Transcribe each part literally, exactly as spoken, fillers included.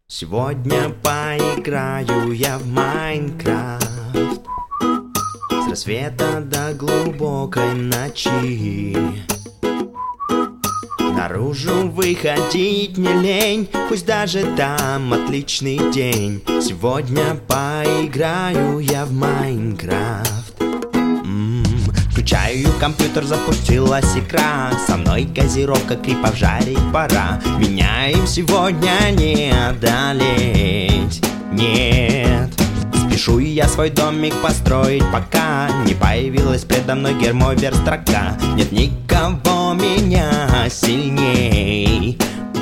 Сегодня поиграю я в Майнкрафт с рассвета до глубокой ночи. Наружу выходить не лень, пусть даже там отличный день. Сегодня поиграю я в Майнкрафт. М-м, Включаю компьютер, запустилась игра. Со мной газировка, крипов жарить пора. Меня им сегодня не одолеть, нет. Спешу я свой домик построить, пока не появилась предо мной гермовер строка. Нет никого меня сильней.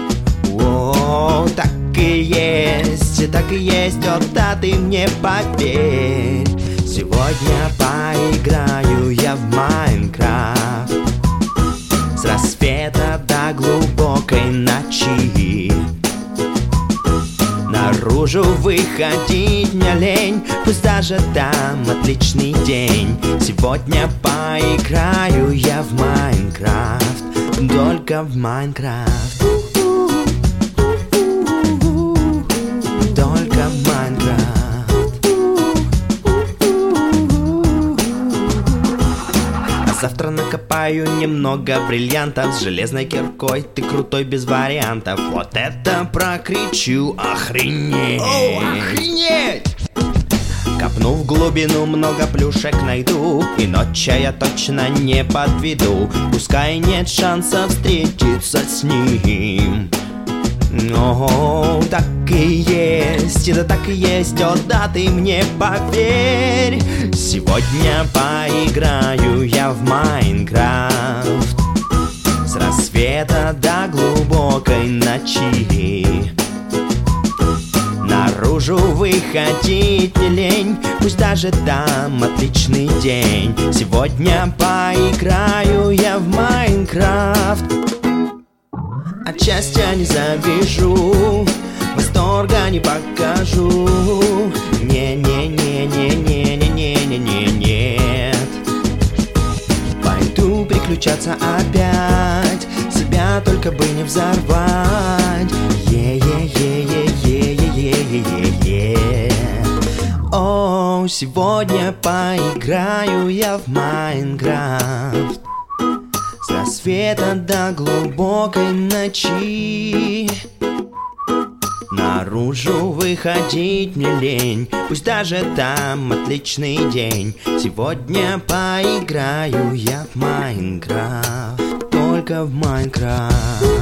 О, так и есть, так и есть, о да, ты мне поверь. Сегодня поиграю я в Майнкрафт с рассвета до глубокой ночи. Наружу выходить не лень, пусть даже там отличный день. Сегодня поиграю я в Майнкрафт, только в Майнкрафт, только в Майнкрафт. Завтра накопаю немного бриллиантов, с железной киркой ты крутой без вариантов. Вот это прокричу, охренеть! О, охренеть! Копну в глубину, много плюшек найду, и ночью я точно не подведу. Пускай нет шанса встретиться с ним. О, так и есть, да так и есть, о да, ты мне поверь. Сегодня поиграю я в Майнкрафт с рассвета до глубокой ночи. Наружу выходить не лень, пусть даже там отличный день. Сегодня поиграю я в Майнкрафт. От счастья не завяжу, восторга не покажу. Не-не-не-не-не-не-не-не-нет. Пойду приключаться опять, себя только бы не взорвать. Е-е-е-е-е-е-е-е-е. О, сегодня поиграю я в Майнкрафт с рассвета до глубокой ночи. Наружу выходить не лень, пусть даже там отличный день. Сегодня поиграю я в Майнкрафт, только в Майнкрафт.